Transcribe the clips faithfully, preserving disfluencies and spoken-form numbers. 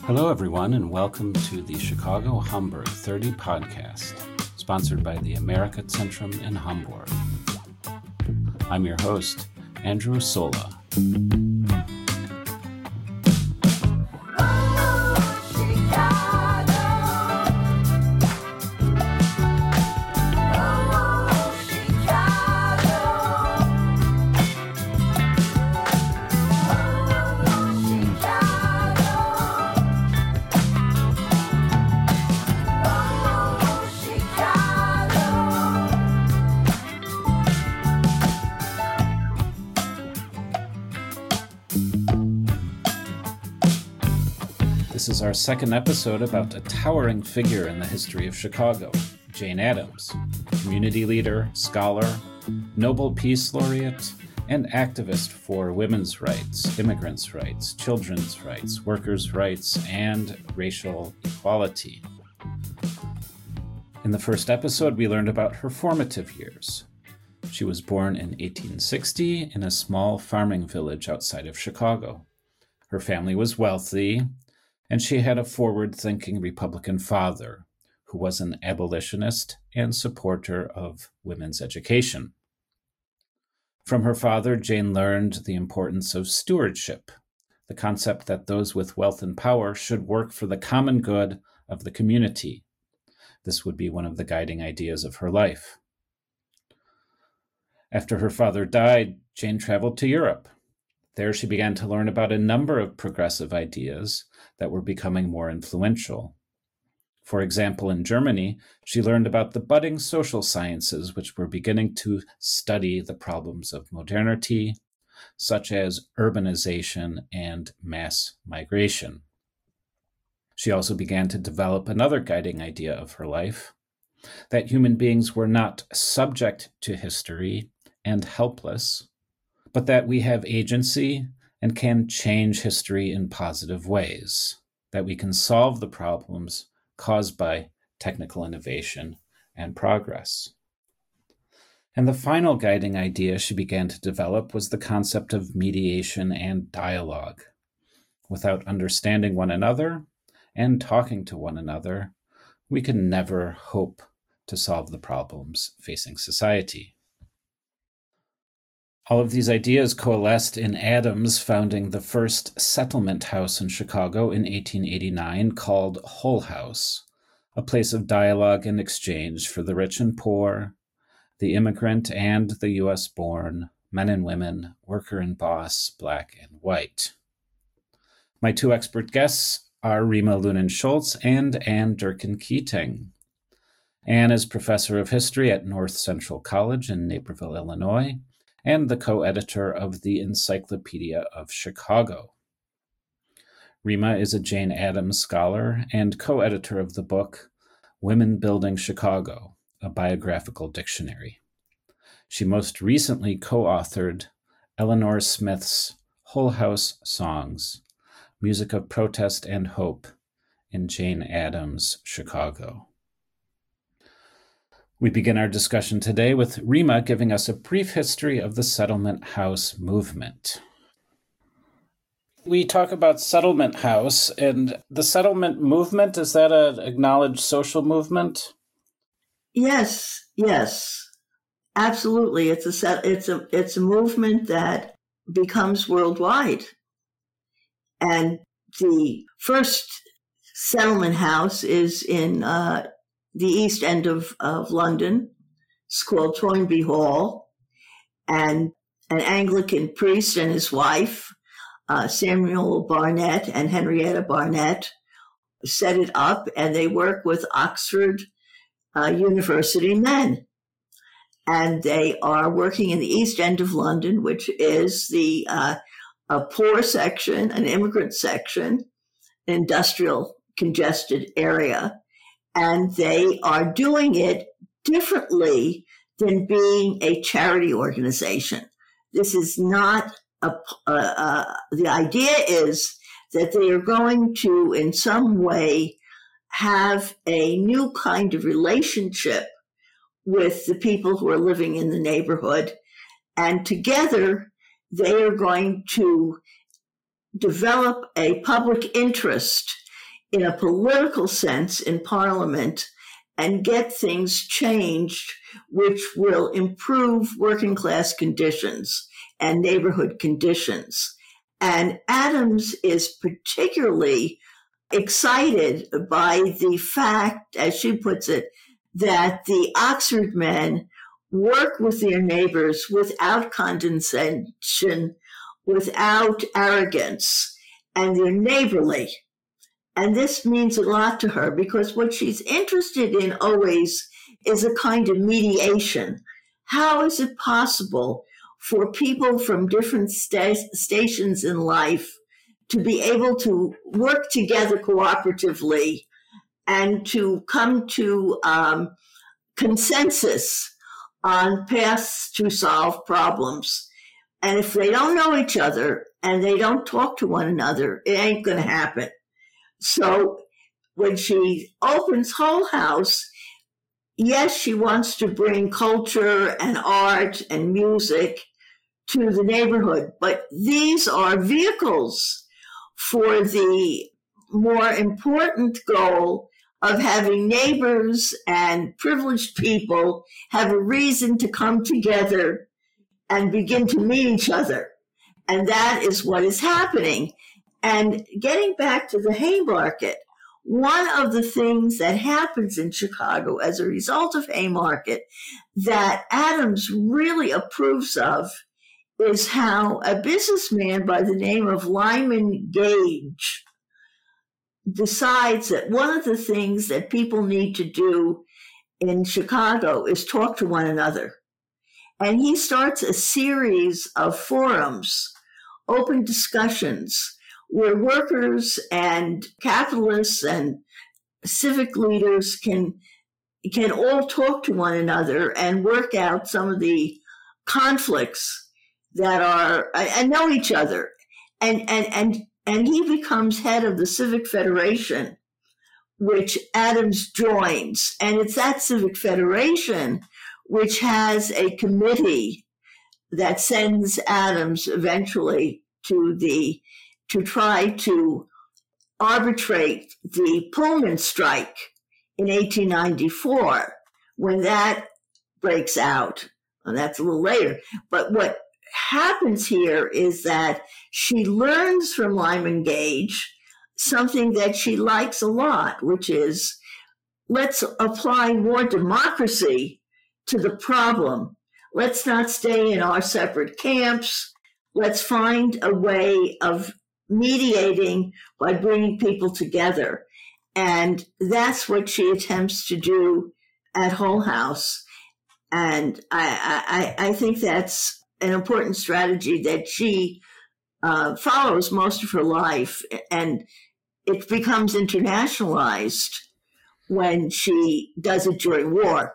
Hello, everyone, and welcome to the Chicago Hamburg thirty podcast, sponsored by the Amerika-Zentrum in Hamburg. I'm your host, Andrew Sola. This is our second episode about a towering figure in the history of Chicago, Jane Addams, community leader, scholar, Nobel Peace Laureate, and activist for women's rights, immigrants' rights, children's rights, workers' rights, and racial equality. In the first episode, we learned about her formative years. She was born in eighteen sixty in a small farming village outside of Chicago. Her family was wealthy, and she had a forward-thinking Republican father who was an abolitionist and supporter of women's education. From her father, Jane learned the importance of stewardship, the concept that those with wealth and power should work for the common good of the community. This would be one of the guiding ideas of her life. After her father died, Jane traveled to Europe. There she began to learn about a number of progressive ideas that were becoming more influential. For example, in Germany, she learned about the budding social sciences which were beginning to study the problems of modernity, such as urbanization and mass migration. She also began to develop another guiding idea of her life, that human beings were not subject to history and helpless, but that we have agency and can change history in positive ways, that we can solve the problems caused by technical innovation and progress. And the final guiding idea she began to develop was the concept of mediation and dialogue. Without understanding one another and talking to one another, we can never hope to solve the problems facing society. All of these ideas coalesced in Addams founding the first settlement house in Chicago in eighteen eighty-nine called Hull House, a place of dialogue and exchange for the rich and poor, the immigrant and the U S born, men and women, worker and boss, black and white. My two expert guests are Rima Loonen-Schultz and Anne Durkin-Keating. Anne is professor of history at North Central College in Naperville, Illinois, and the co-editor of the Encyclopedia of Chicago. Rima is a Jane Addams scholar and co-editor of the book Women Building Chicago, a biographical dictionary. She most recently co-authored Eleanor Smith's Hull House Songs, Music of Protest and Hope in Jane Addams' Chicago. We begin our discussion today with Rima giving us a brief history of the settlement house movement. We talk about settlement house, and the settlement movement, is that an acknowledged social movement? Yes, yes, absolutely. It's a it's a it's a movement that becomes worldwide. And the first settlement house is in uh, the east end of, of London. It's called Toynbee Hall. And an Anglican priest and his wife, uh, Samuel Barnett and Henrietta Barnett, set it up, and they work with Oxford uh, University men. And they are working in the east end of London, which is the uh, a poor section, an immigrant section, an industrial congested area. And they are doing it differently than being a charity organization. This is not a, uh, uh, the idea is that they are going to, in some way, have a new kind of relationship with the people who are living in the neighborhood. And together, they are going to develop a public interest in a political sense in Parliament and get things changed which will improve working class conditions and neighborhood conditions. And Adams is particularly excited by the fact, as she puts it, that the Oxford men work with their neighbors without condescension, without arrogance, and they're neighborly. And this means a lot to her because what she's interested in always is a kind of mediation. How is it possible for people from different sta- stations in life to be able to work together cooperatively and to come to um, consensus on paths to solve problems? And if they don't know each other and they don't talk to one another, it ain't going to happen. So when she opens Hull House, yes, she wants to bring culture and art and music to the neighborhood, but these are vehicles for the more important goal of having neighbors and privileged people have a reason to come together and begin to meet each other. And that is what is happening. And getting back to the Haymarket, one of the things that happens in Chicago as a result of Haymarket that Adams really approves of is how a businessman by the name of Lyman Gage decides that one of the things that people need to do in Chicago is talk to one another. And he starts a series of forums, open discussions, where workers and capitalists and civic leaders can can all talk to one another and work out some of the conflicts that are and know each other. And and and and he becomes head of the Civic Federation, which Adams joins. And it's that Civic Federation which has a committee that sends Adams eventually to the to try to arbitrate the Pullman strike in eighteen ninety-four. When that breaks out, and that's a little later. But what happens here is that she learns from Lyman Gage something that she likes a lot, which is let's apply more democracy to the problem. Let's not stay in our separate camps. Let's find a way of mediating by bringing people together. And that's what she attempts to do at Hull House. And I, I, I think that's an important strategy that she uh, follows most of her life. And it becomes internationalized when she does it during war.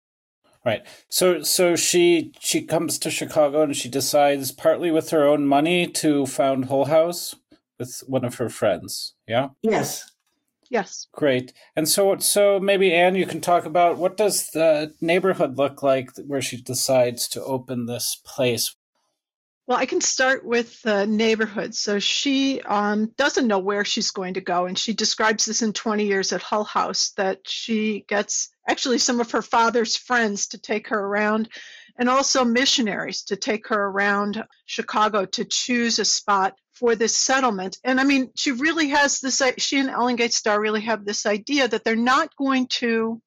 Right. So so she she comes to Chicago and she decides, partly with her own money, to found Hull House with one of her friends. Yeah? Yes. Yes. Great. And so so maybe, Anne, you can talk about what does the neighborhood look like where she decides to open this place? Well, I can start with the neighborhood. So she um, doesn't know where she's going to go, and she describes this in twenty years at Hull House, that she gets actually some of her father's friends to take her around, and also missionaries to take her around Chicago to choose a spot for this settlement. And I mean, she really has this, she and Ellen Gates Starr really have this idea that they're not going to,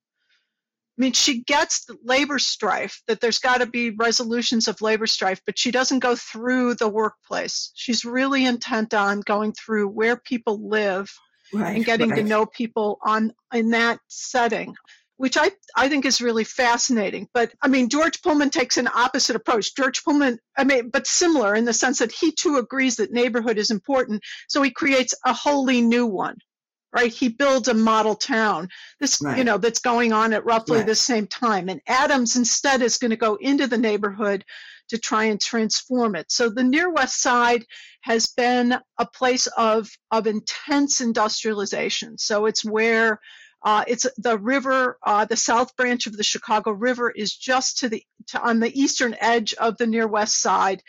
I mean, she gets the labor strife, that there's got to be resolutions of labor strife, but she doesn't go through the workplace. She's really intent on going through where people live Right, and getting right. to know people on in that setting, which I, I think is really fascinating. But I mean, George Pullman takes an opposite approach. George Pullman, I mean, but similar in the sense that he too agrees that neighborhood is important. So he creates a wholly new one. Right, he builds a model town. This, Right. you know, that's going on at roughly Right. the same time. And Adams instead is going to go into the neighborhood to try and transform it. So the Near West Side has been a place of of intense industrialization. So it's where uh, it's the river, uh, the South Branch of the Chicago River is just to the to, on the eastern edge of the Near West Side.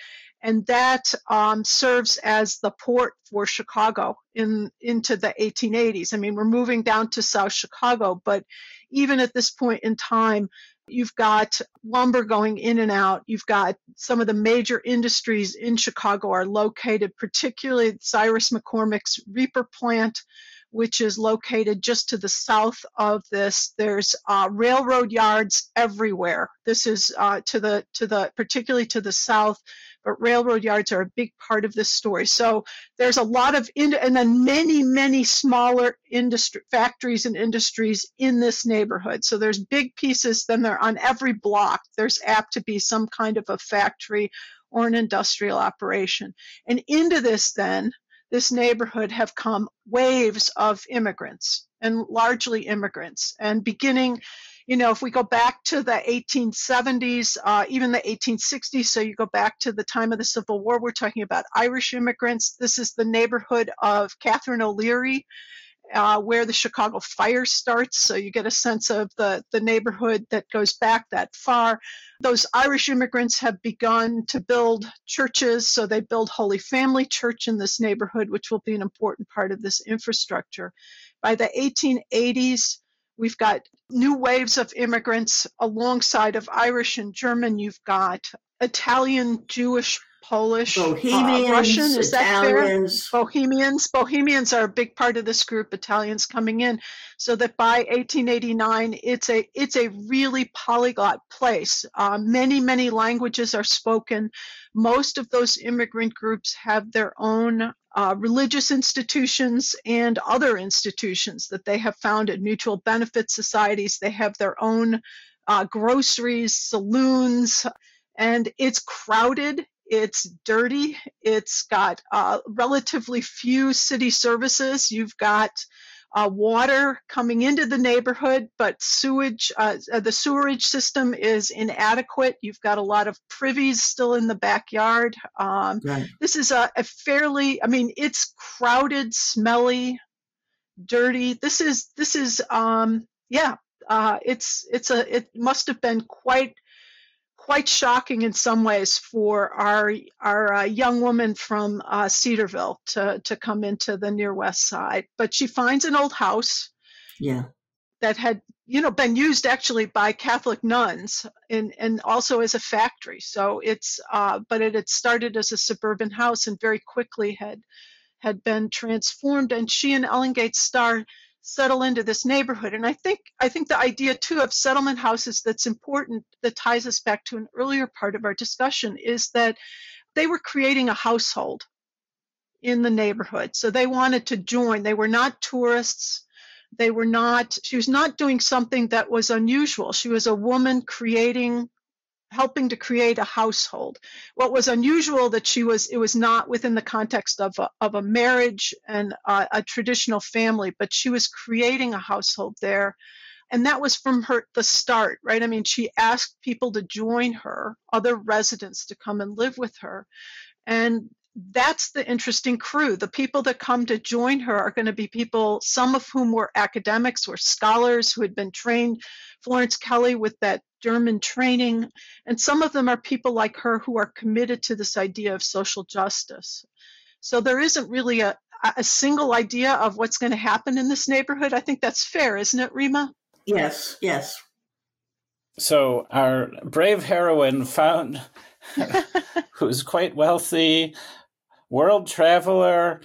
And that um, serves as the port for Chicago in into the eighteen eighties. I mean, we're moving down to South Chicago, but even at this point in time, you've got lumber going in and out. You've got some of the major industries in Chicago are located, particularly Cyrus McCormick's Reaper plant, which is located just to the south of this. There's uh, railroad yards everywhere. This is uh, to the to the particularly to the south, but railroad yards are a big part of this story. So there's a lot of in, and then many many smaller industry factories and industries in this neighborhood. So there's big pieces. Then they're on every block. There's apt to be some kind of a factory or an industrial operation. And into this then. This neighborhood have come waves of immigrants, and largely immigrants. And beginning, you know, if we go back to the eighteen seventies, uh, even the eighteen sixties, so you go back to the time of the Civil War, we're talking about Irish immigrants. This is the neighborhood of Catherine O'Leary, uh, where the Chicago fire starts. So you get a sense of the, the neighborhood that goes back that far. Those Irish immigrants have begun to build churches. So they build Holy Family Church in this neighborhood, which will be an important part of this infrastructure. By the eighteen eighties, we've got new waves of immigrants alongside of Irish and German. You've got Italian, Jewish, Polish, Bohemians, uh, Russian, is Italians. that fair? Bohemians. Bohemians are a big part of this group, Italians coming in, so that by eighteen eighty-nine, it's a it's a really polyglot place. Uh, many, many languages are spoken. Most of those immigrant groups have their own uh, religious institutions and other institutions that they have founded, mutual benefit societies. They have their own uh, groceries, saloons, and it's crowded. It's dirty. It's got uh, relatively few city services. You've got uh, water coming into the neighborhood, but sewage, uh, the sewerage system is inadequate. You've got a lot of privies still in the backyard. Um, Right. This is a, a fairly, I mean, it's crowded, smelly, dirty. This is, this is, um, yeah, uh, it's, it's a, it must have been quite quite shocking in some ways for our our uh, young woman from uh, Cedarville to to come into the near west side. But she finds an old house, yeah, that had you know been used actually by Catholic nuns and and also as a factory. So it's uh, but it had started as a suburban house and very quickly had had been transformed. And she and Ellen Gates Starr settle into this neighborhood. And I think I think the idea too of settlement houses that's important, that ties us back to an earlier part of our discussion, is that they were creating a household in the neighborhood. So they wanted to join. They were not tourists. They were not, she was not doing something that was unusual. She was a woman creating, helping to create a household. What was unusual that she was, it was not within the context of a, of a marriage and a, a traditional family, but she was creating a household there. And that was from her, the start, right? I mean, she asked people to join her, other residents to come and live with her. And that's the interesting crew. The people that come to join her are going to be people, some of whom were academics, were scholars who had been trained, Florence Kelley with that German training, and some of them are people like her who are committed to this idea of social justice. So there isn't really a, a single idea of what's going to happen in this neighborhood. I think that's fair, isn't it, Rima? Yes, yes. So our brave heroine found, who's quite wealthy, world traveler,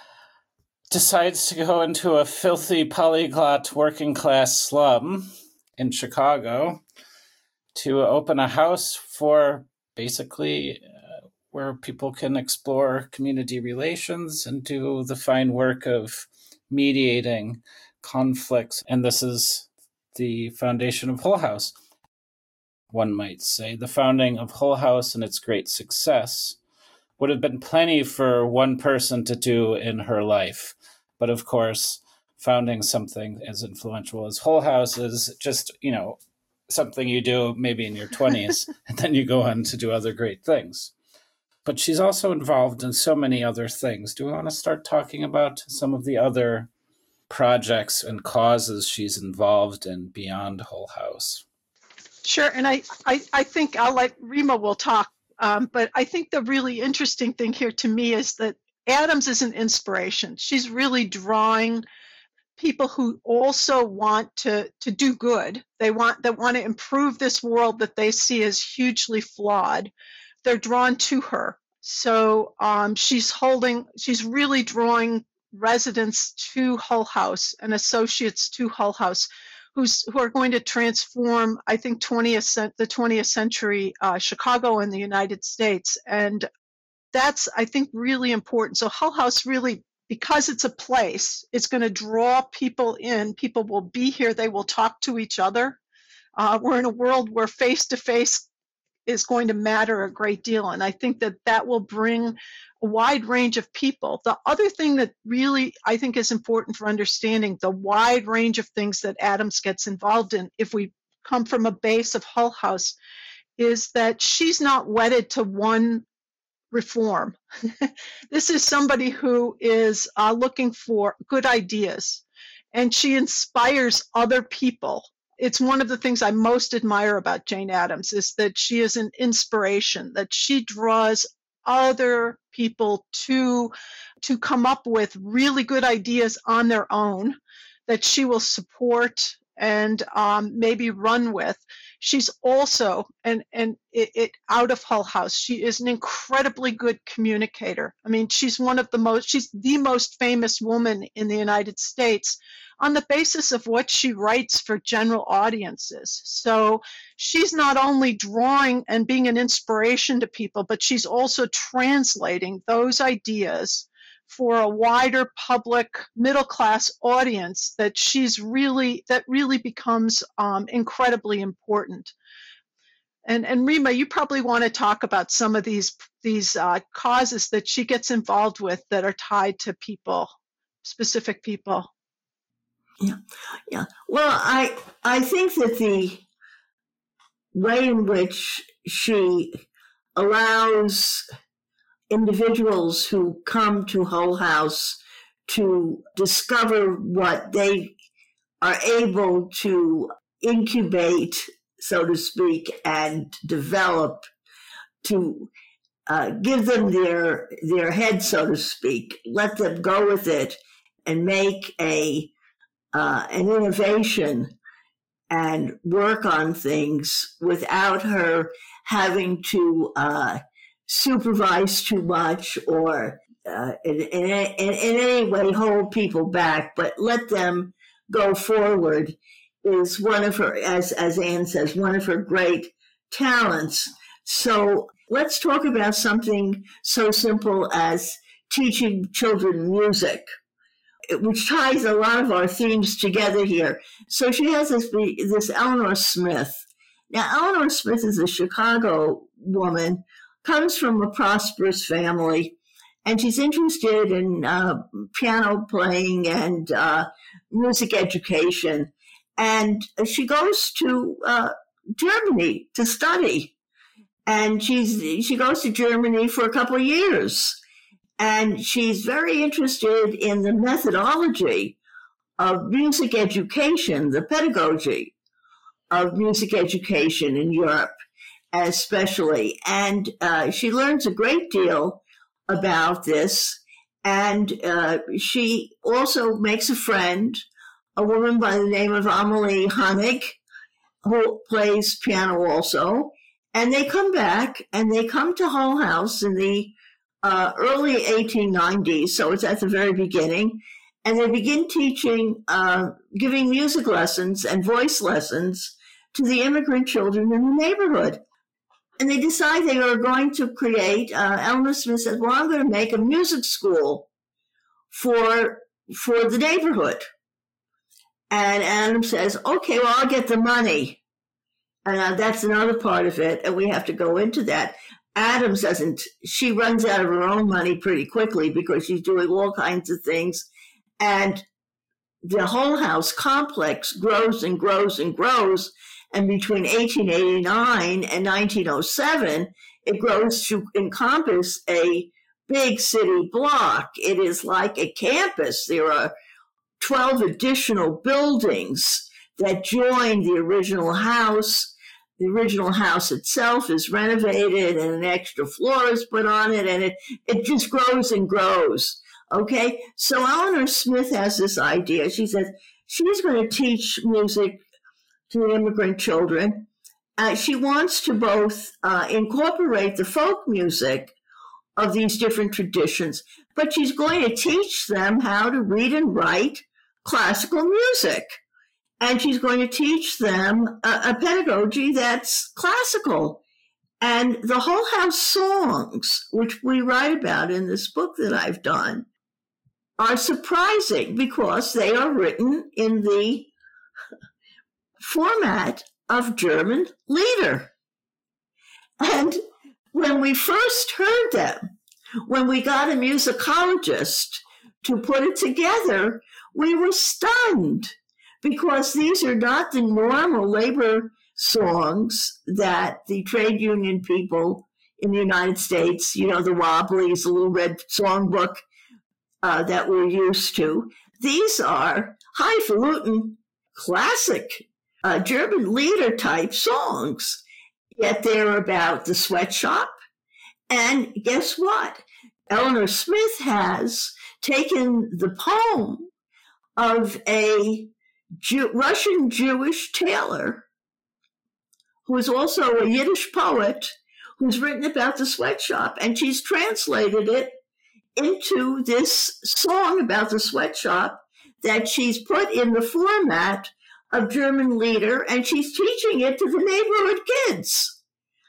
decides to go into a filthy polyglot working class slum in Chicago to open a house for basically uh, where people can explore community relations and do the fine work of mediating conflicts. And this is the foundation of Hull House. One might say the founding of Hull House and its great success would have been plenty for one person to do in her life. But of course, founding something as influential as Hull House is just, you know, something you do maybe in your twenties, and then you go on to do other great things. But she's also involved in so many other things. Do we want to start talking about some of the other projects and causes she's involved in beyond Hull House? Sure, and I, I, I think I'll let Rima will talk Um, but I think the really interesting thing here to me is that Addams is an inspiration. She's really drawing people who also want to, to do good. They want that want to improve this world that they see as hugely flawed. They're drawn to her. So um, she's holding, she's really drawing residents to Hull House and associates to Hull House, who's who are going to transform, I think, twentieth the twentieth century uh, Chicago and the United States. And that's, I think, really important. So Hull House really, because it's a place, it's going to draw people in. People will be here. They will talk to each other. Uh, we're in a world where face-to-face is going to matter a great deal. And I think that that will bring a wide range of people. The other thing that really I think is important for understanding the wide range of things that Addams gets involved in, if we come from a base of Hull House, is that she's not wedded to one reform. This is somebody who is uh, looking for good ideas, and she inspires other people. It's one of the things I most admire about Jane Addams is that she is an inspiration, that she draws other people to, to come up with really good ideas on their own that she will support and um, maybe run with. She's also, and, and it, it out of Hull House, she is an incredibly good communicator. I mean, she's one of the most, she's the most famous woman in the United States on the basis of what she writes for general audiences. So she's not only drawing and being an inspiration to people, but she's also translating those ideas for a wider public middle class audience that she's really, that really becomes um, incredibly important. And, and Rima, you probably want to talk about some of these, these uh, causes that she gets involved with that are tied to people, specific people. Yeah, yeah. Well, I I think that the way in which she allows individuals who come to Hull House to discover what they are able to incubate, so to speak, and develop, to uh, give them their their head, so to speak, let them go with it and make a Uh, an innovation and work on things without her having to uh, supervise too much or uh, in, in, in, in any way hold people back, but let them go forward is one of her, as, as Anne says, one of her great talents. So let's talk about something so simple as teaching children music, which ties a lot of our themes together here. So she has this, this Eleanor Smith. Now, Eleanor Smith is a Chicago woman, comes from a prosperous family, and she's interested in uh, piano playing and uh, music education. And she goes to uh, Germany to study. And she's she goes to Germany for a couple of years. And she's very interested in the methodology of music education, the pedagogy of music education in Europe, especially. And uh, she learns a great deal about this. And uh, she also makes a friend, a woman by the name of Amelie Honig, who plays piano also. And they come back and they come to Hull House in the Uh, early eighteen nineties, so it's at the very beginning, and they begin teaching, uh, giving music lessons and voice lessons to the immigrant children in the neighborhood. And they decide they are going to create, uh, Eleanor Smith says, well, I'm going to make a music school for, for the neighborhood. And Adam says, okay, well, I'll get the money. And uh, that's another part of it, and we have to go into that. Addams doesn't, she runs out of her own money pretty quickly because she's doing all kinds of things. And the Hull House complex grows and grows and grows. And between eighteen eighty-nine and nineteen oh seven, it grows to encompass a big city block. It is like a campus. There are twelve additional buildings that join the original house. the original house itself is renovated and an extra floor is put on it, and it, it just grows and grows. Okay? So Eleanor Smith has this idea. She says she's going to teach music to the immigrant children. Uh, she wants to both uh, incorporate the folk music of these different traditions, but she's going to teach them how to read and write classical music. And she's going to teach them a, a pedagogy that's classical. And the Hull House songs, which we write about in this book that I've done, are surprising because they are written in the format of German Lieder. And when we first heard them, when we got a musicologist to put it together, we were stunned because these are not the normal labor songs that the trade union people in the United States, you know, the Wobblies, the Little Red Songbook uh, that we're used to. These are highfalutin, classic uh, German Lieder type songs, yet they're about the sweatshop. And guess what? Eleanor Smith has taken the poem of a Jew, Russian Jewish tailor who is also a Yiddish poet who's written about the sweatshop, and she's translated it into this song about the sweatshop that she's put in the format of German Lieder, and she's teaching it to the neighborhood kids.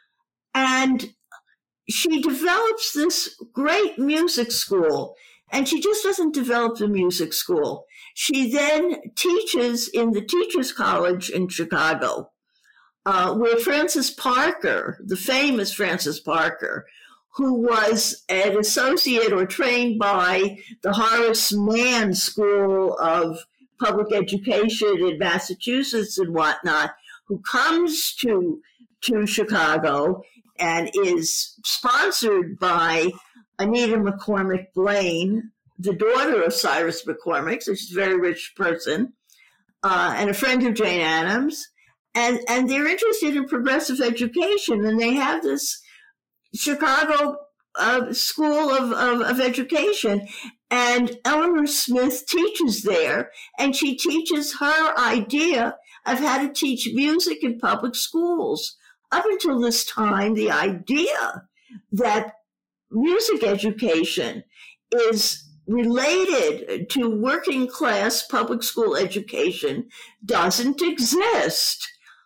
And she develops this great music school, and she just doesn't develop the music school. She then teaches in the Teachers College in Chicago, uh, where Francis Parker, the famous Francis Parker, who was an associate or trained by the Horace Mann School of Public Education in Massachusetts and whatnot, who comes to, to Chicago and is sponsored by Anita McCormick Blaine, the daughter of Cyrus McCormick, so she's a very rich person, uh, and a friend of Jane Addams. And, and they're interested in progressive education, and they have this Chicago uh, School of, of, of Education. And Eleanor Smith teaches there, and she teaches her idea of how to teach music in public schools. Up until this time, the idea that music education is related to working class public school education doesn't exist.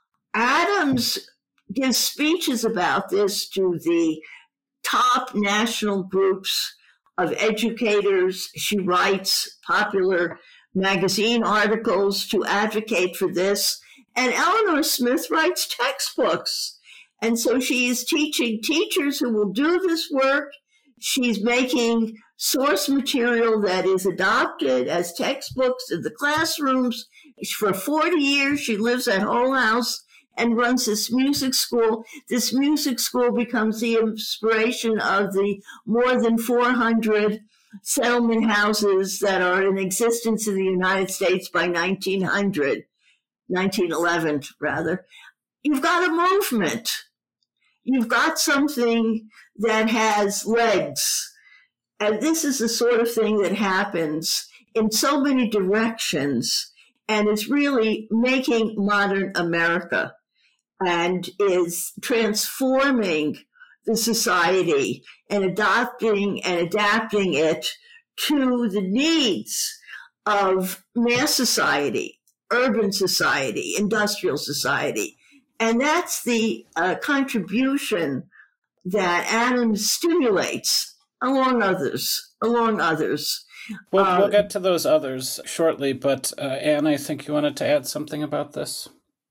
Addams gives speeches about this to the top national groups of educators. She writes popular magazine articles to advocate for this. And Eleanor Smith writes textbooks. And so she is teaching teachers who will do this work. She's making source material that is adopted as textbooks in the classrooms. For forty years, she lives at Hull House and runs this music school. This music school becomes the inspiration of the more than four hundred settlement houses that are in existence in the United States by nineteen hundred, nineteen eleven, rather. You've got a movement. You've got something that has legs. And this is the sort of thing that happens in so many directions and is really making modern America and is transforming the society and adopting and adapting it to the needs of mass society, urban society, industrial society. And that's the uh, contribution that Addams stimulates, along others, along others. We'll, uh, we'll get to those others shortly, but uh, Anne, I think you wanted to add something about this.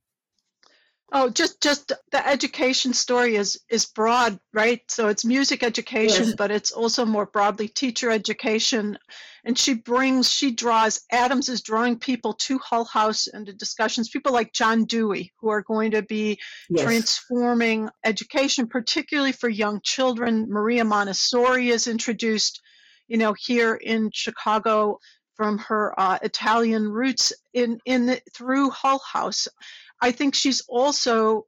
Oh, just just the education story is is broad, right? So it's music education, Yes. but it's also more broadly teacher education. And she brings, she draws, Addams is drawing people to Hull House and to discussions, people like John Dewey, who are going to be Yes. transforming education, particularly for young children. Maria Montessori is introduced, you know, here in Chicago from her uh, Italian roots in in the, through Hull House. I think she's also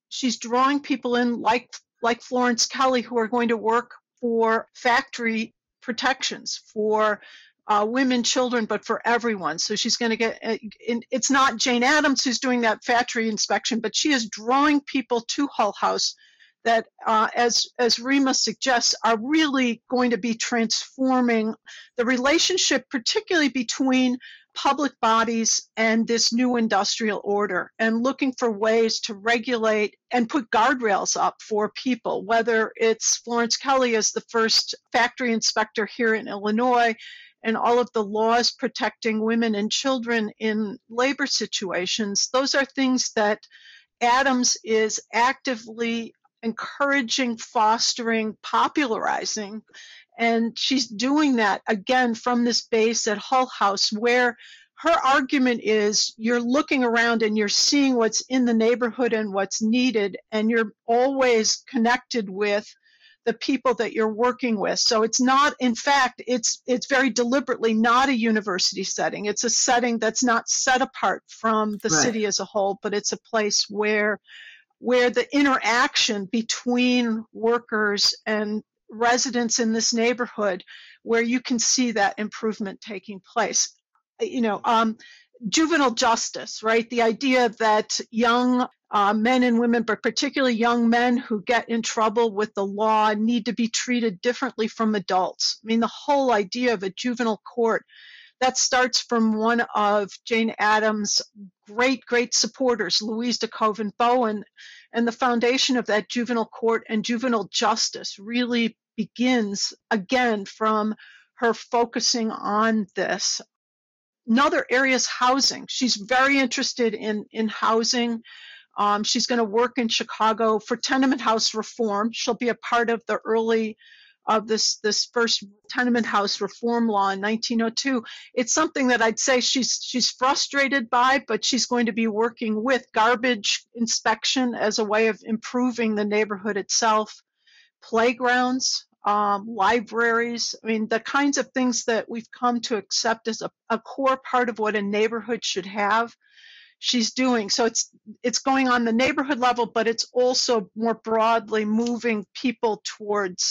she's drawing people in like like Florence Kelly, who are going to work for factory protections for uh, women, children, but for everyone. So she's going to get, uh, in, it's not Jane Addams who's doing that factory inspection, but she is drawing people to Hull House that, uh, as, as Rima suggests, are really going to be transforming the relationship, particularly between public bodies and this new industrial order, and looking for ways to regulate and put guardrails up for people, whether it's Florence Kelly as the first factory inspector here in Illinois, and all of the laws protecting women and children in labor situations. Those are things that Addams is actively encouraging, fostering, popularizing. And she's doing that, again, from this base at Hull House, where her argument is you're looking around and you're seeing what's in the neighborhood and what's needed, and you're always connected with the people that you're working with. So it's not, in fact, it's it's very deliberately not a university setting. It's a setting that's not set apart from the Right. city as a whole, but it's a place where where the interaction between workers and residents in this neighborhood, where you can see that improvement taking place. You know, um, juvenile justice, right? The idea that young uh, men and women, but particularly young men who get in trouble with the law, need to be treated differently from adults. I mean, the whole idea of a juvenile court, that starts from one of Jane Addams' great, great supporters, Louise de Koven Bowen, and the foundation of that juvenile court and juvenile justice really begins, again, from her focusing on this. Another area is housing. She's very interested in, in housing. Um, she's going to work in Chicago for tenement house reform. She'll be a part of the early of this this first tenement house reform law in nineteen oh two. It's something that I'd say she's she's frustrated by, but she's going to be working with garbage inspection as a way of improving the neighborhood itself, playgrounds, um, libraries. I mean, the kinds of things that we've come to accept as a, a core part of what a neighborhood should have, she's doing. So it's it's going on the neighborhood level, but it's also more broadly moving people towards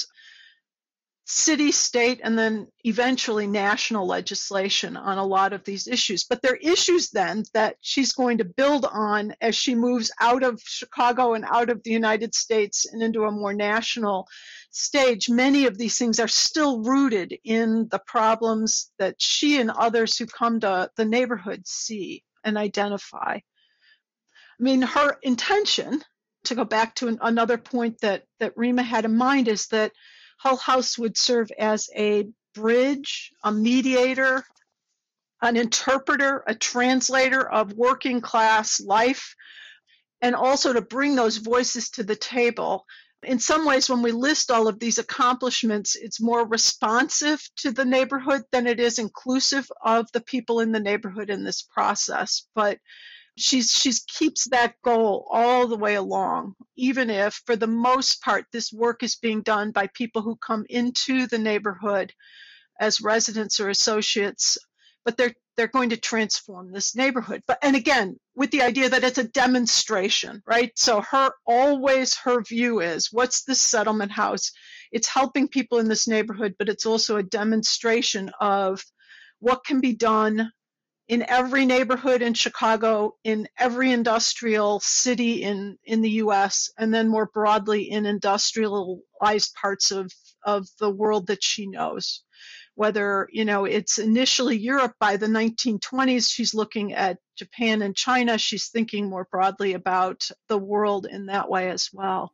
city, state, and then eventually national legislation on a lot of these issues. But they're issues then that she's going to build on as she moves out of Chicago and out of the United States and into a more national stage. Many of these things are still rooted in the problems that she and others who come to the neighborhood see and identify. I mean, her intention, to go back to an, another point that, that Rima had in mind, is that Hull House would serve as a bridge, a mediator, an interpreter, a translator of working class life, and also to bring those voices to the table. In some ways, when we list all of these accomplishments, it's more responsive to the neighborhood than it is inclusive of the people in the neighborhood in this process. But She's she's keeps that goal all the way along, even if, for the most part, this work is being done by people who come into the neighborhood as residents or associates, but they're they're going to transform this neighborhood. But and again, with the idea that it's a demonstration, right? So her always her view is, what's this settlement house? It's helping people in this neighborhood, but it's also a demonstration of what can be done in every neighborhood in Chicago, in every industrial city in, in the U S, and then more broadly in industrialized parts of, of the world that she knows. Whether, you know, it's initially Europe by the nineteen twenties, she's looking at Japan and China, she's thinking more broadly about the world in that way as well.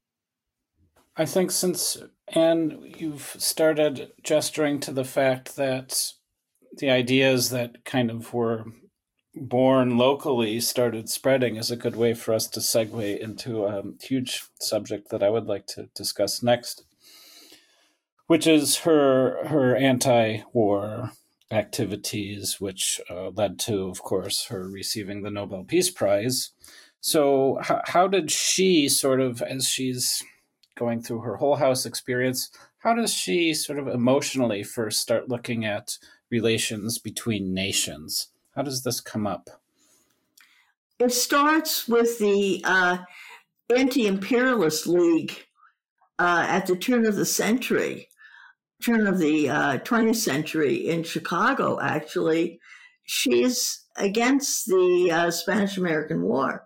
I think since, Anne, you've started gesturing to the fact that the ideas that kind of were born locally started spreading is a good way for us to segue into a huge subject that I would like to discuss next, which is her her anti-war activities, which uh, led to, of course, her receiving the Nobel Peace Prize. So how, how did she sort of, as she's going through her Hull House experience, how does she sort of emotionally first start looking at relations between nations? How does this come up? It starts with the uh, anti-imperialist league uh, at the turn of the century, turn of the uh, twentieth century in Chicago, actually. She's against the uh, Spanish-American War.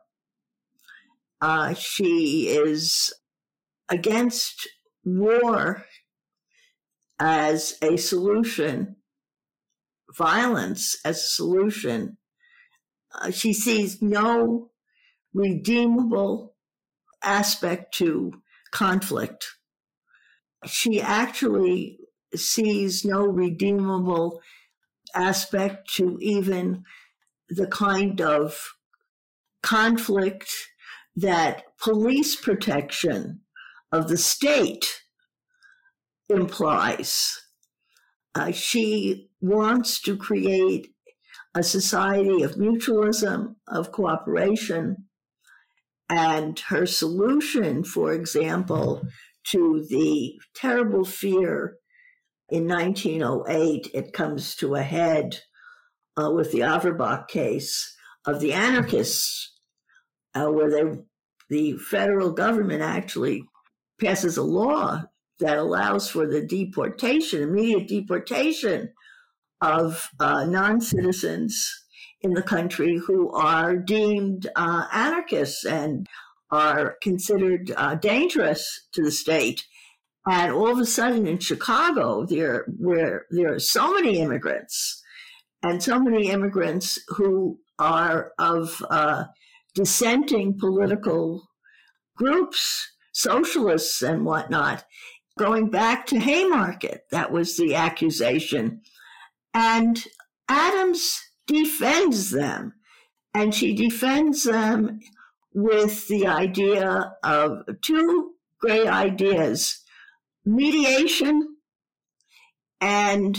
Uh, she is against war as a solution, violence as a solution. Uh, she sees no redeemable aspect to conflict. She actually sees no redeemable aspect to even the kind of conflict that police protection of the state implies. Uh, she wants to create a society of mutualism, of cooperation, and her solution, for example, to the terrible fear in nineteen oh eight, it comes to a head uh, with the Averbach case of the anarchists, uh, where they, the federal government actually passes a law that allows for the deportation, immediate deportation of uh, non-citizens in the country who are deemed uh, anarchists and are considered uh, dangerous to the state. And all of a sudden in Chicago, there, where there are so many immigrants, and so many immigrants who are of uh, dissenting political groups, socialists and whatnot, going back to Haymarket, that was the accusation. And Adams defends them, and she defends them with the idea of two great ideas: mediation and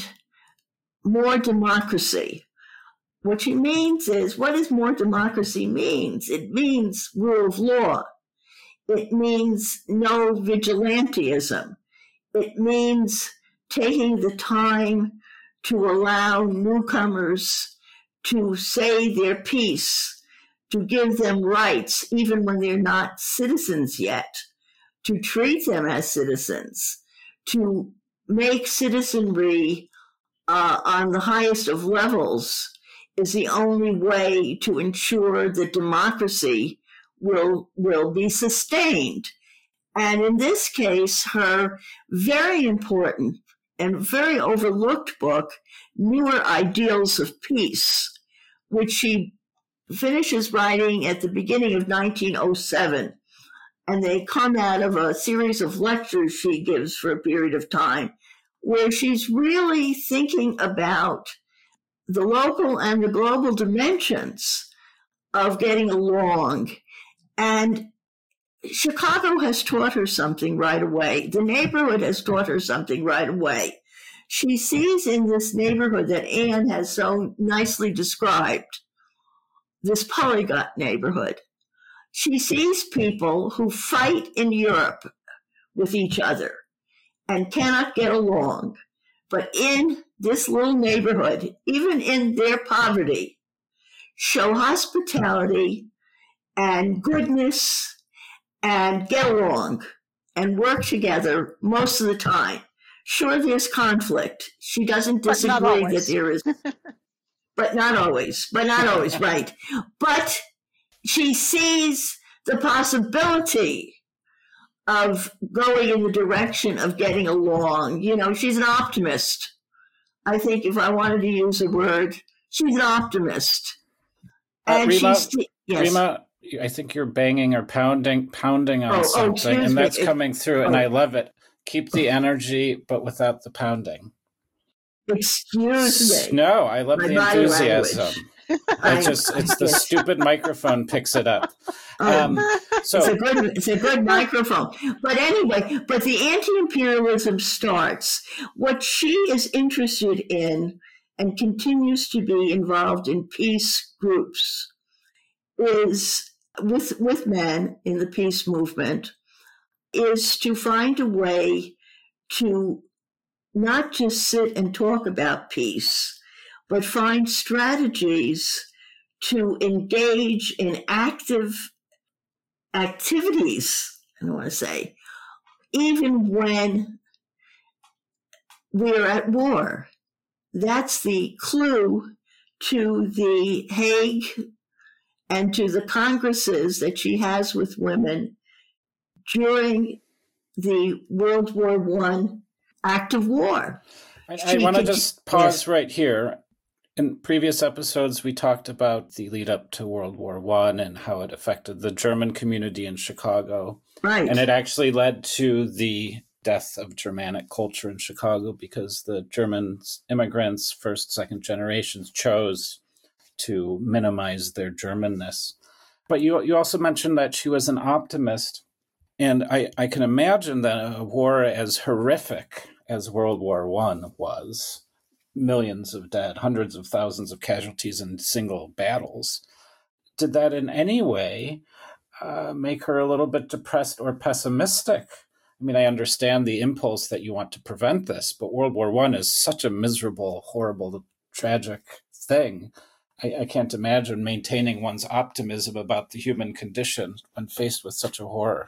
more democracy. What she means is, what does more democracy means? It means rule of law. It means no vigilantism. It means taking the time to allow newcomers to say their piece, to give them rights, even when they're not citizens yet, to treat them as citizens, to make citizenry uh, on the highest of levels is the only way to ensure that democracy will, will be sustained. And in this case, her very important and very overlooked book, Newer Ideals of Peace, which she finishes writing at the beginning of nineteen oh seven. And they come out of a series of lectures she gives for a period of time, where she's really thinking about the local and the global dimensions of getting along. And Chicago has taught her something right away. The neighborhood has taught her something right away. She sees in this neighborhood that Anne has so nicely described, this polyglot neighborhood. She sees people who fight in Europe with each other and cannot get along. But in this little neighborhood, even in their poverty, show hospitality and goodness and get along and work together most of the time. Sure, there's conflict. She doesn't disagree that there is, but not always, but not always, right. But she sees the possibility of going in the direction of getting along. You know, she's an optimist. I think if I wanted to use a word, she's an optimist. And uh, Rima, she's, yes. Rima, I think you're banging or pounding, pounding on oh, something, oh, and that's me. coming through, oh. and I love it. Keep the energy, but without the pounding. Excuse me. No, I love My the enthusiasm. It's just, it's the stupid microphone picks it up. Um, so it's a good, it's a good microphone. But anyway, but the anti-imperialism starts. What she is interested in and continues to be involved in peace groups is with with men in the peace movement is to find a way to not just sit and talk about peace, but find strategies to engage in active activities, I want to say, even when we're at war. That's the clue to the Hague and to the congresses that she has with women during the World War One act of war. I, I want to just pause yes. right here. In previous episodes, we talked about the lead up to World War One and how it affected the German community in Chicago. Right. And it actually led to the death of Germanic culture in Chicago because the German immigrants, first, second generations, chose to minimize their Germanness. But you you also mentioned that she was an optimist. And I, I can imagine that a war as horrific as World War One was, millions of dead, hundreds of thousands of casualties in single battles, did that in any way uh, make her a little bit depressed or pessimistic? I mean, I understand the impulse that you want to prevent this, but World War One is such a miserable, horrible, tragic thing. I, I can't imagine maintaining one's optimism about the human condition when faced with such a horror.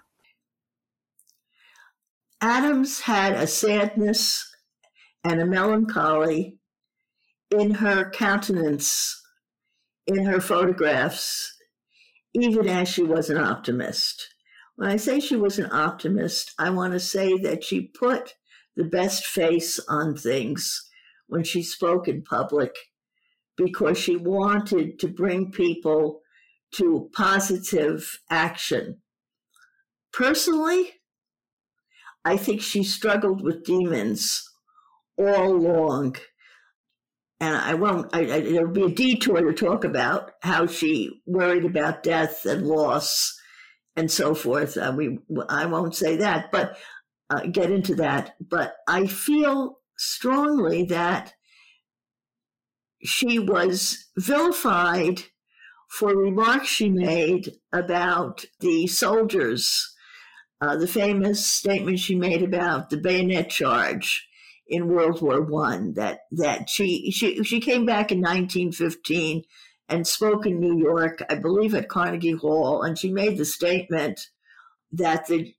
Addams had a sadness and a melancholy in her countenance, in her photographs, even as she was an optimist. When I say she was an optimist, I want to say that she put the best face on things when she spoke in public because she wanted to bring people to positive action. Personally, I think she struggled with demons all along. And I won't, I, I, it'll be a detour to talk about how she worried about death and loss and so forth. Uh, we, I won't say that, but uh, get into that. But I feel strongly that she was vilified for remarks she made about the soldiers, uh, the famous statement she made about the bayonet charge in World War One. That that she she she came back in nineteen fifteen and spoke in New York, I believe at Carnegie Hall, and she made the statement that the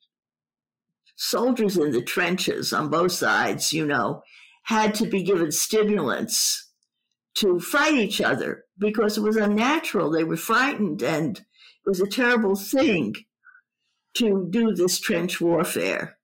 soldiers in the trenches on both sides, you know, had to be given stimulants to fight each other because it was unnatural. They were frightened, and it was a terrible thing to do this trench warfare.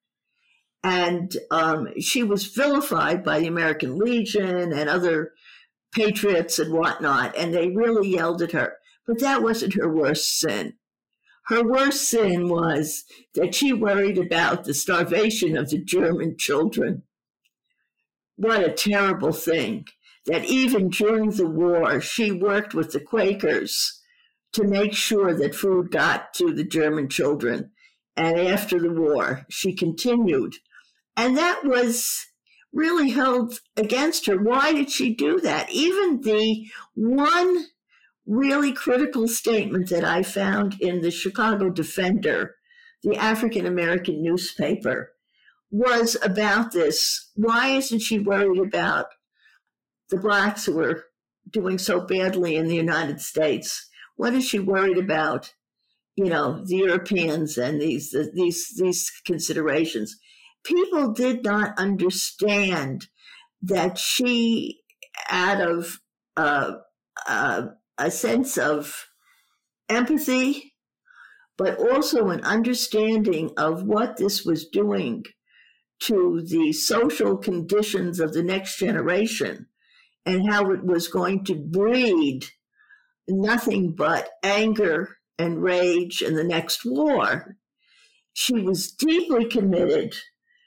And um, she was vilified by the American Legion and other patriots and whatnot, and they really yelled at her. But that wasn't her worst sin. Her worst sin was that she worried about the starvation of the German children. What a terrible thing, that even during the war, she worked with the Quakers to make sure that food got to the German children. And after the war, she continued. And that was really held against her. Why did she do that? Even the one really critical statement that I found in the Chicago Defender, the African-American newspaper, was about this. Why isn't she worried about the blacks who were doing so badly in the United States? What is she worried about? You know, the Europeans and these these these considerations. People did not understand that she, out of uh, uh, a sense of empathy, but also an understanding of what this was doing to the social conditions of the next generation and how it was going to breed nothing but anger and rage in the next war. She was deeply committed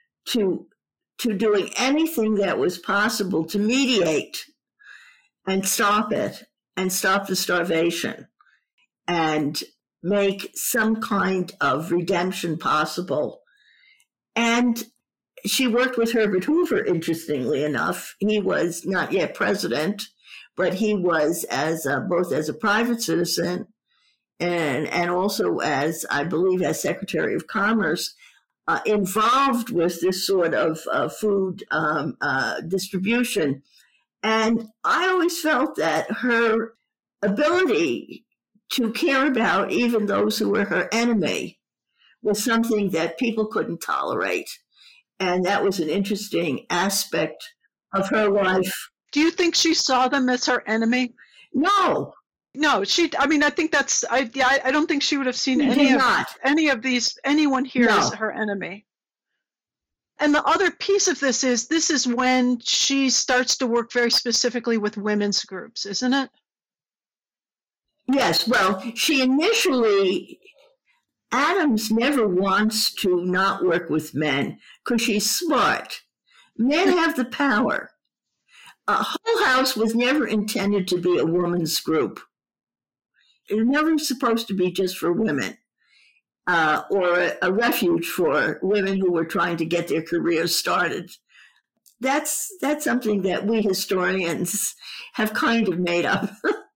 to to doing anything that was possible to mediate and stop it and stop the starvation and make some kind of redemption possible. And she worked with Herbert Hoover, interestingly enough. He was not yet president, but he was as a, both as a private citizen and, and also as, I believe, as Secretary of Commerce, Uh, involved with this sort of uh, food um, uh, distribution. And I always felt that her ability to care about even those who were her enemy was something that people couldn't tolerate. And that was an interesting aspect of her life. Do you think she saw them as her enemy? No. No, she, I mean, I think that's, I, yeah, I, I don't think she would have seen She any did of, not. any of these, anyone here No. as her enemy. And the other piece of this is, this is when she starts to work very specifically with women's groups, isn't it? Yes, well, she initially, Addams never wants to not work with men because she's smart. Men have the power. Uh, Hull House was never intended to be a woman's group. It was never supposed to be just for women, uh, or a, a refuge for women who were trying to get their careers started. That's that's something that we historians have kind of made up.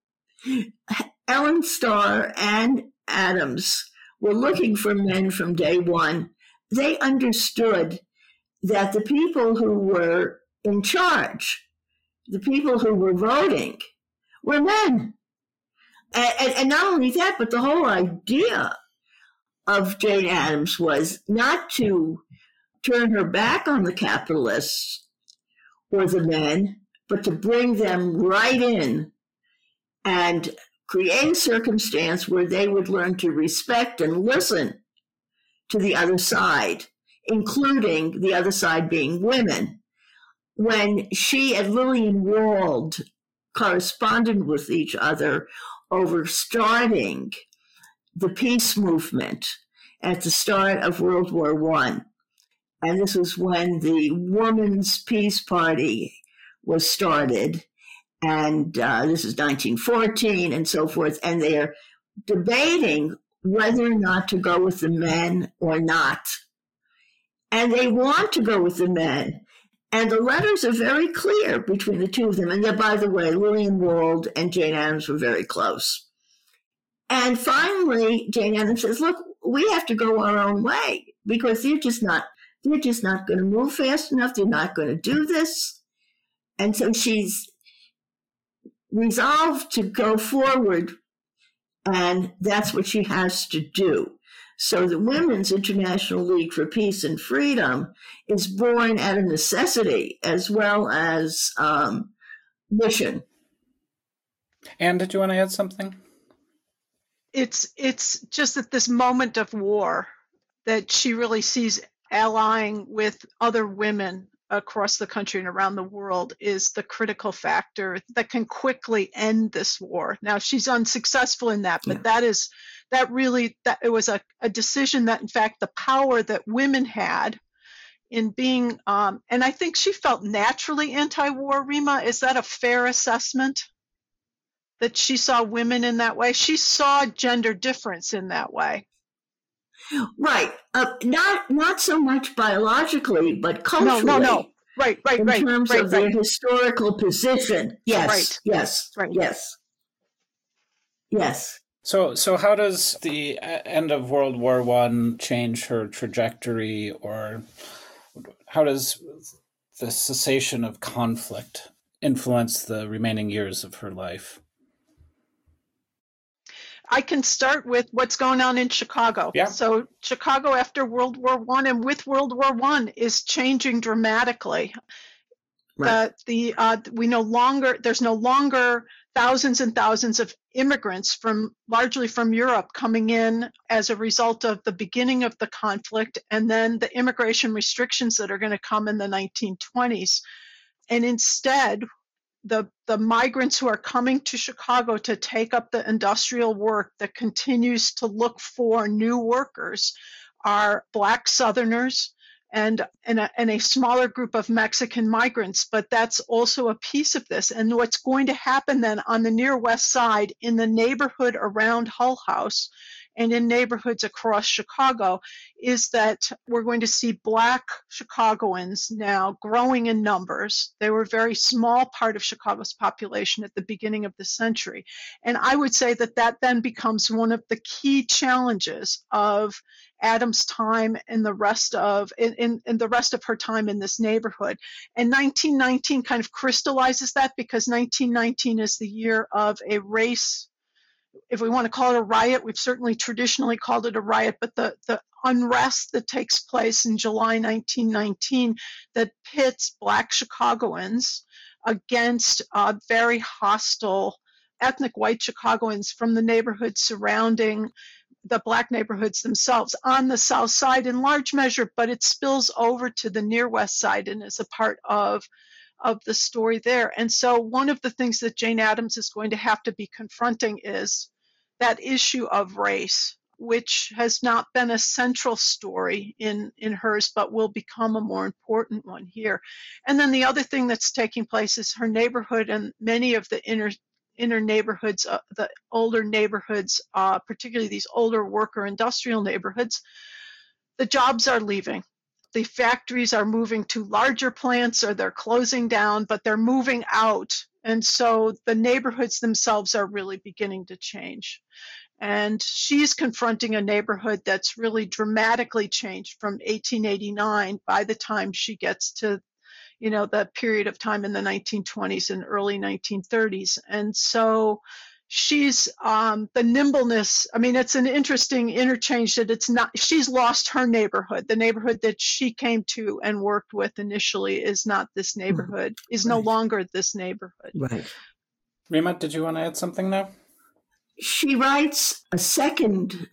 Ellen Starr and Addams were looking for men from day one. They understood that the people who were in charge, the people who were voting, were men. And, and, and not only that, but the whole idea of Jane Addams was not to turn her back on the capitalists or the men, but to bring them right in and create a circumstance where they would learn to respect and listen to the other side, including the other side being women. When she and Lillian Wald corresponded with each other over starting the peace movement at the start of World War One, and this was when the Women's Peace Party was started, and uh, this is nineteen fourteen and so forth, and they're debating whether or not to go with the men or not. And they want to go with the men. And the letters are very clear between the two of them. And then, by the way, Lillian Wald and Jane Addams were very close. And finally, Jane Addams says, look, we have to go our own way because they're just not, they're just not going to move fast enough. They're not going to do this. And so she's resolved to go forward, and that's what she has to do. So the Women's International League for Peace and Freedom is born out of necessity as well as um, mission. Anne, did you want to add something? It's it's just at this moment of war that she really sees allying with other women across the country and around the world is the critical factor that can quickly end this war. Now, she's unsuccessful in that, but yeah. that is that really that it was a, a decision that, in fact, the power that women had in being, um, and I think she felt naturally anti-war. Rima, is that a fair assessment? That she saw women in that way? She saw gender difference in that way. Right. Uh, not not so much biologically, but culturally. No, no, no. Right, right, in right. In terms right, of right. their historical position. Yes, right. yes, right. yes. Yes. So, so how does the end of World War One change her trajectory, or how does the cessation of conflict influence the remaining years of her life? I can start with what's going on in Chicago. Yeah. So Chicago after World War One and with World War One is changing dramatically. Right. Uh, the uh, we no longer there's no longer thousands and thousands of immigrants from largely from Europe coming in as a result of the beginning of the conflict, and then the immigration restrictions that are going to come in the nineteen twenties. And instead, the the migrants who are coming to Chicago to take up the industrial work that continues to look for new workers are Black Southerners and, and, a, and a smaller group of Mexican migrants. But that's also a piece of this. And what's going to happen then on the near west side in the neighborhood around Hull House and in neighborhoods across Chicago is that we're going to see Black Chicagoans now growing in numbers. They were a very small part of Chicago's population at the beginning of the century. And I would say that that then becomes one of the key challenges of Addams' time and the rest of in, in, in the rest of her time in this neighborhood. And nineteen nineteen kind of crystallizes that because nineteen nineteen is the year of a race if we want to call it a riot, we've certainly traditionally called it a riot, but the, the unrest that takes place in July nineteen nineteen that pits Black Chicagoans against uh, very hostile ethnic white Chicagoans from the neighborhoods surrounding the Black neighborhoods themselves on the South Side in large measure, but it spills over to the near West Side and is a part of of the story there. And so one of the things that Jane Addams is going to have to be confronting is that issue of race, which has not been a central story in, in hers, but will become a more important one here. And then the other thing that's taking place is her neighborhood and many of the inner inner neighborhoods, uh, the older neighborhoods, uh, particularly these older worker industrial neighborhoods, the jobs are leaving. The factories are moving to larger plants or they're closing down, but they're moving out. And so the neighborhoods themselves are really beginning to change. And she's confronting a neighborhood that's really dramatically changed from eighteen eighty-nine by the time she gets to, you know, the period of time in the nineteen twenties and early nineteen thirties. And so she's um, the nimbleness. I mean, it's an interesting interchange that it's not, she's lost her neighborhood. The neighborhood that she came to and worked with initially is not this neighborhood, is no Right. longer this neighborhood. Right. Rima, did you want to add something now? She writes a second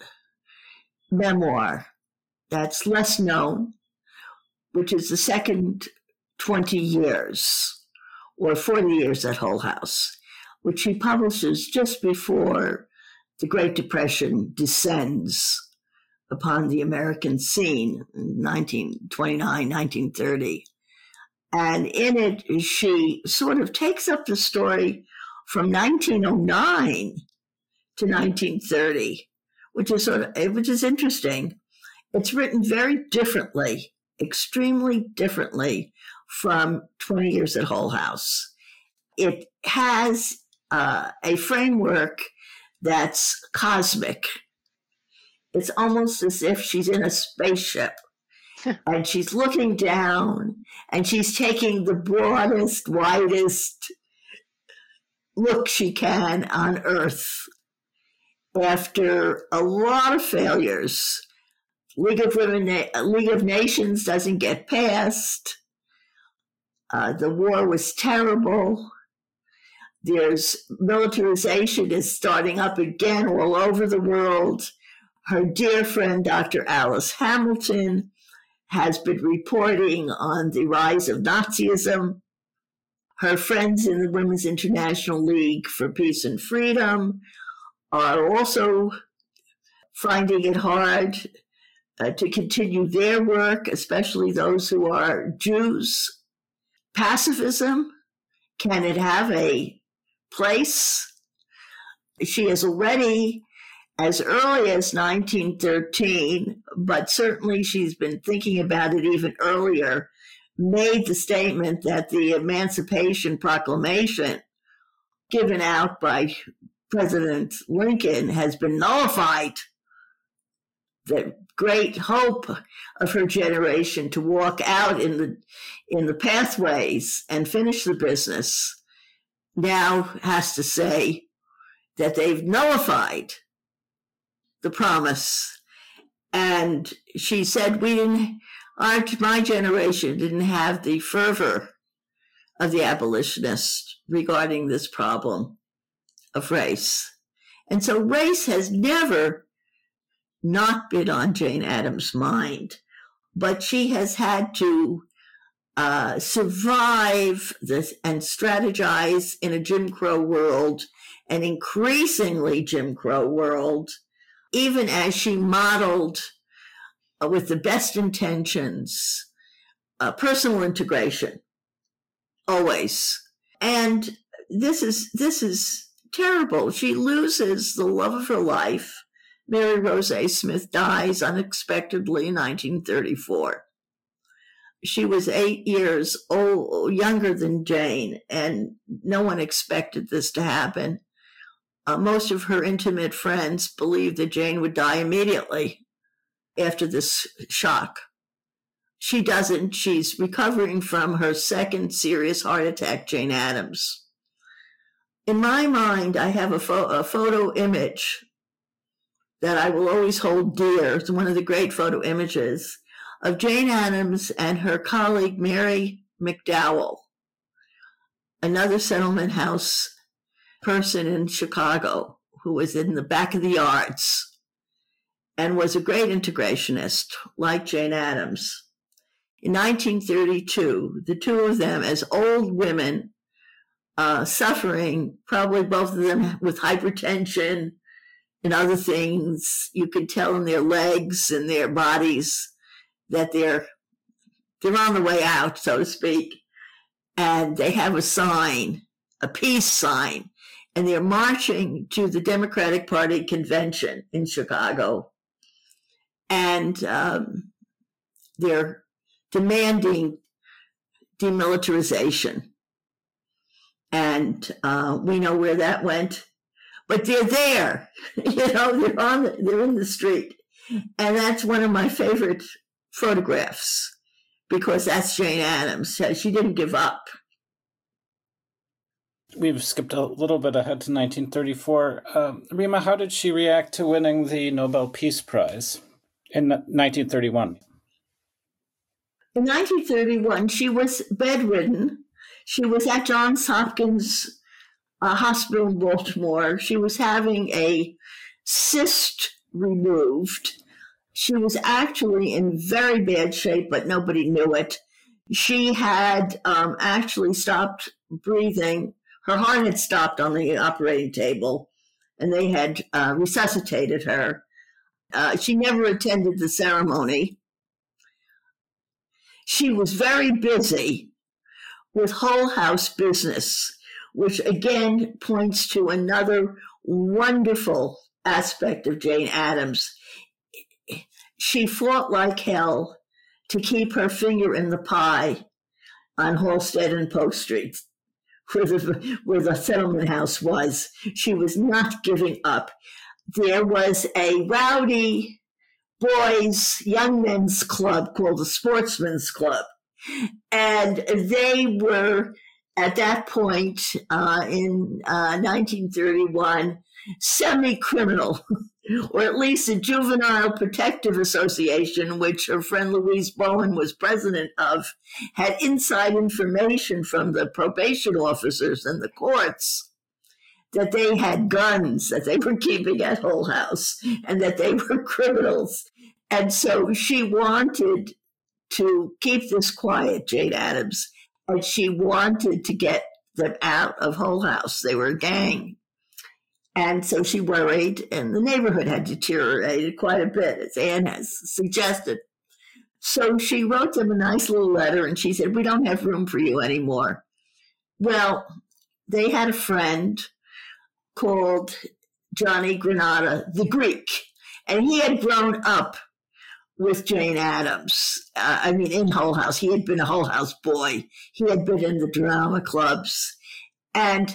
memoir that's less known, which is the second twenty years or forty years at Hull House, which she publishes just before the Great Depression descends upon the American scene in nineteen twenty-nine, nineteen thirty. And in it, she sort of takes up the story from nineteen oh nine to nineteen thirty, which is sort of, which is interesting. It's written very differently, extremely differently from twenty years at Hull House. It has uh, a framework that's cosmic. It's almost as if she's in a spaceship and she's looking down and she's taking the broadest, widest look she can on Earth after a lot of failures. League of Women, League of Nations doesn't get passed. Uh, the war was terrible. There's militarization is starting up again all over the world. Her dear friend, Doctor Alice Hamilton, has been reporting on the rise of Nazism. Her friends in the Women's International League for Peace and Freedom are also finding it hard uh, to continue their work, especially those who are Jews. Pacifism, can it have a place? She has already, as early as nineteen thirteen, but certainly she's been thinking about it even earlier, made the statement that the Emancipation Proclamation given out by President Lincoln has been nullified. The great hope of her generation to walk out in the in the pathways and finish the business now has to say that they've nullified the promise. And she said, we didn't, our, my generation didn't have the fervor of the abolitionists regarding this problem of race. And so race has never not been on Jane Addams' mind, but she has had to uh, survive this and strategize in a Jim Crow world, an increasingly Jim Crow world, even as she modeled uh, with the best intentions, uh, personal integration, always. And this is this is terrible. She loses the love of her life. Mary Rose Smith dies unexpectedly in nineteen thirty-four. She was eight years old, younger than Jane, and no one expected this to happen. Uh, most of her intimate friends believed that Jane would die immediately after this shock. She doesn't. She's recovering from her second serious heart attack, Jane Addams. in my mind, I have a, fo- a photo image that I will always hold dear. It's one of the great photo images of Jane Addams and her colleague Mary McDowell, another settlement house person in Chicago who was in the back of the yards and was a great integrationist like Jane Addams. In nineteen thirty-two, the two of them, as old women, uh, suffering, probably both of them with hypertension and other things, you can tell in their legs and their bodies that they're they're on the way out, so to speak. And they have a sign, a peace sign, and they're marching to the Democratic Party convention in Chicago. And um, they're demanding demilitarization. And uh, we know where that went. But they're there, you know, they're on, the, they're in the street. And that's one of my favorite photographs, because that's Jane Addams. She didn't give up. We've skipped a little bit ahead to nineteen thirty-four. Um, Rima, how did she react to winning the Nobel Peace Prize in nineteen thirty-one? In nineteen thirty-one, she was bedridden. She was at Johns Hopkins uh, Hospital in Baltimore. She was having a cyst removed. She was actually in very bad shape, but nobody knew it. She had um, actually stopped breathing. Her heart had stopped on the operating table, and they had uh, resuscitated her. Uh, she never attended the ceremony. She was very busy with whole house business, which again points to another wonderful aspect of Jane Addams. She fought like hell to keep her finger in the pie on Halsted and Post Street, where the, where the settlement house was. She was not giving up. There was a rowdy boys, young men's club called the Sportsman's Club. And they were, at that point uh, in uh, nineteen thirty-one, semi-criminal, or at least a Juvenile Protective Association, which her friend Louise Bowen was president of, had inside information from the probation officers and the courts that they had guns that they were keeping at Hull House and that they were criminals. And so she wanted to keep this quiet, Jane Addams, and she wanted to get them out of Hull House. They were a gang. And so she worried, and the neighborhood had deteriorated quite a bit, as Anne has suggested. So she wrote them a nice little letter, and she said, "We don't have room for you anymore." Well, they had a friend called Johnny Granada, the Greek, and he had grown up with Jane Addams. Uh, I mean, in Hull House. He had been a Hull House boy. He had been in the drama clubs. And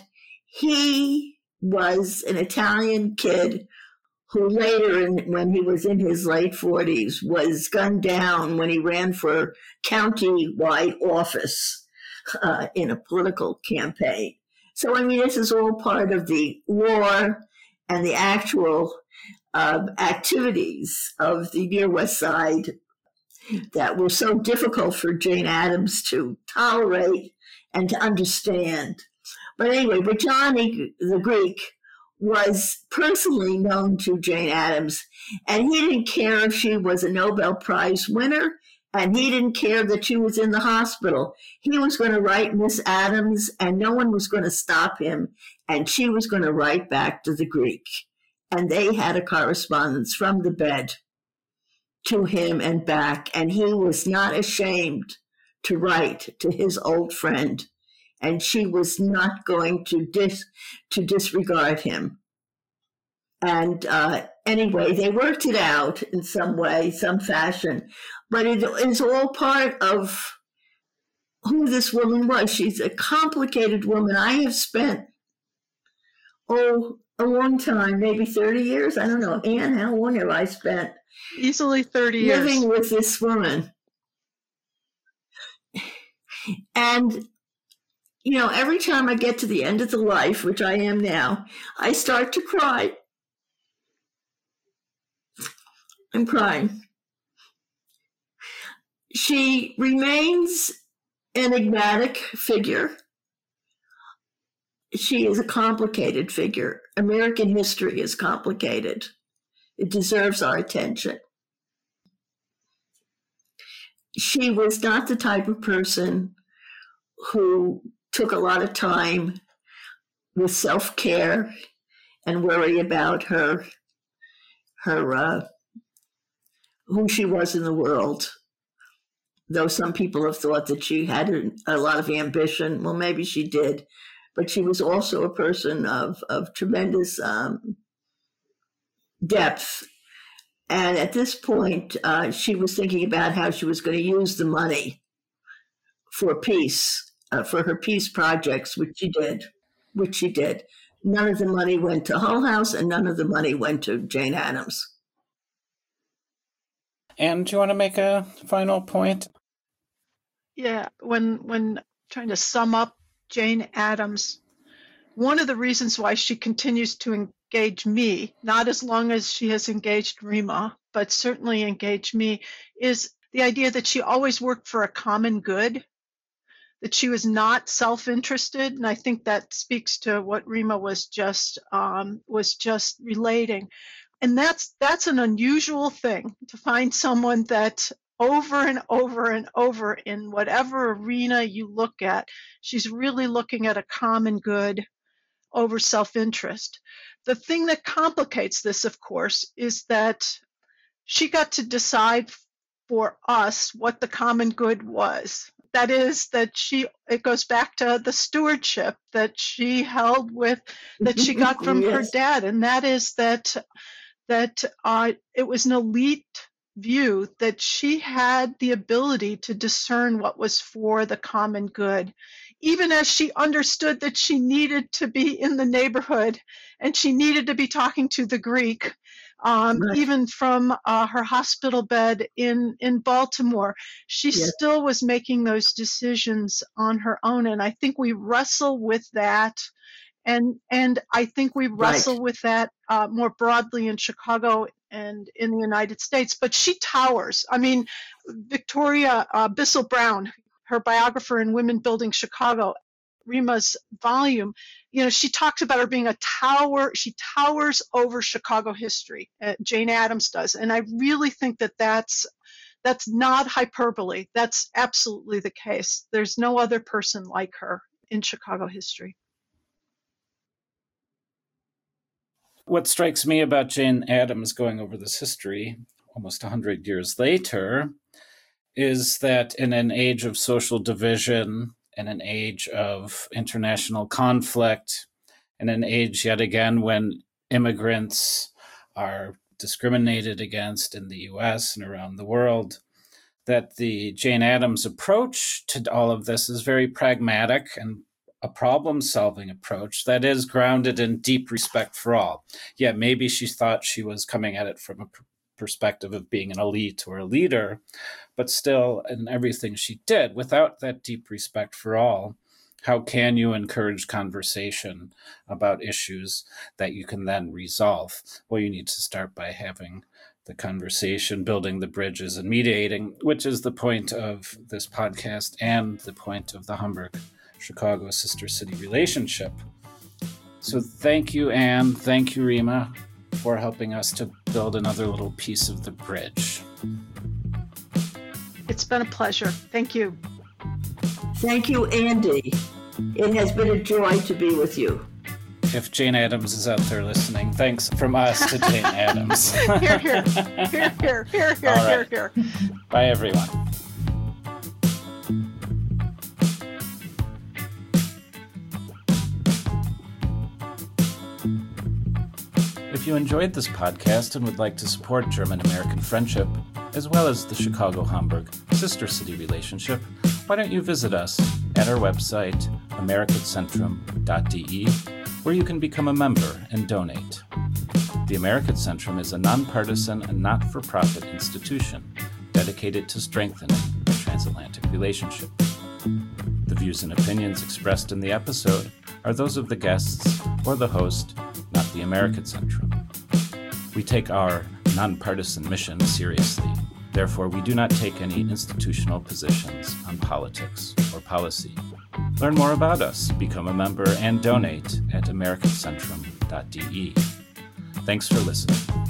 he was an Italian kid who later, in, when he was in his late forties, was gunned down when he ran for county-wide office uh, in a political campaign. So, I mean, this is all part of the war and the actual uh, activities of the Near West Side that were so difficult for Jane Addams to tolerate and to understand. But anyway, but Johnny the Greek was personally known to Jane Addams, and he didn't care if she was a Nobel Prize winner, and he didn't care that she was in the hospital. He was going to write Miss Addams, and no one was going to stop him, and she was going to write back to the Greek. And they had a correspondence from the bed to him and back, and he was not ashamed to write to his old friend, and she was not going to dis to disregard him. And uh, anyway, they worked it out in some way, some fashion, but it is all part of who this woman was. She's a complicated woman. I have spent, oh, a long time, maybe thirty years. I don't know. Anne, how long have I spent? Easily thirty years. Living with this woman. And you know, every time I get to the end of the life, which I am now, I start to cry. I'm crying. She remains an enigmatic figure. She is a complicated figure. American history is complicated. It deserves our attention. She was not the type of person who took a lot of time with self-care and worry about her, her uh, who she was in the world. Though some people have thought that she had a, a lot of ambition. Well, maybe she did. But she was also a person of, of tremendous um, depth. And at this point, uh, she was thinking about how she was going to use the money for peace. Uh, for her peace projects, which she did, which she did. None of the money went to Hull House, and none of the money went to Jane Addams. And do you want to make a final point? Yeah, when when trying to sum up Jane Addams, one of the reasons why she continues to engage me, not as long as she has engaged Rima, but certainly engaged me, is the idea that she always worked for a common good, that she was not self-interested, and I think that speaks to what Rima was just um, was just relating. And that's that's an unusual thing, to find someone that over and over and over in whatever arena you look at, she's really looking at a common good over self-interest. The thing that complicates this, of course, is that she got to decide for us what the common good was. That is, that she, it goes back to the stewardship that she held with, that she got from yes. her dad. And that is that, that uh, it was an elite view that she had the ability to discern what was for the common good, even as she understood that she needed to be in the neighborhood and she needed to be talking to the Greek. Um, right. Even from uh, her hospital bed in, in Baltimore, she yes. still was making those decisions on her own. And I think we wrestle with that. And and I think we wrestle right. with that uh, more broadly in Chicago and in the United States. But she towers. I mean, Victoria uh, Bissell Brown, her biographer in Women Building Chicago, Rima's volume, you know, she talks about her being a tower. She towers over Chicago history. Uh, Jane Addams does. And I really think that that's, that's not hyperbole. That's absolutely the case. There's no other person like her in Chicago history. What strikes me about Jane Addams going over this history almost one hundred years later is that in an age of social division, in an age of international conflict, in an age yet again when immigrants are discriminated against in the U S and around the world, that the Jane Addams approach to all of this is very pragmatic and a problem-solving approach that is grounded in deep respect for all. Yeah, maybe she thought she was coming at it from a pr- perspective of being an elite or a leader, but still in everything she did, without that deep respect for all, how can you encourage conversation about issues that you can then resolve? Well, you need to start by having the conversation, building the bridges and mediating, which is the point of this podcast and the point of the Hamburg Chicago sister city relationship. So thank you, Anne. Thank you, Rima, for helping us to build another little piece of the bridge. It's been a pleasure. Thank you. Thank you, Andy. It has been a joy to be with you. If Jane Addams is out there listening, thanks from us to Jane Addams. Here, here, here, here, here, here, All right. here, here. Bye, everyone. If you enjoyed this podcast and would like to support German-American friendship, as well as the Chicago-Hamburg sister city relationship, why don't you visit us at our website, americatcentrum dot d e, where you can become a member and donate. The Americatcentrum is a nonpartisan and not-for-profit institution dedicated to strengthening the transatlantic relationship. The views and opinions expressed in the episode are those of the guests or the host, not the American Centrum. We take our nonpartisan mission seriously. Therefore, we do not take any institutional positions on politics or policy. Learn more about us, become a member, and donate at american centrum dot d e. Thanks for listening.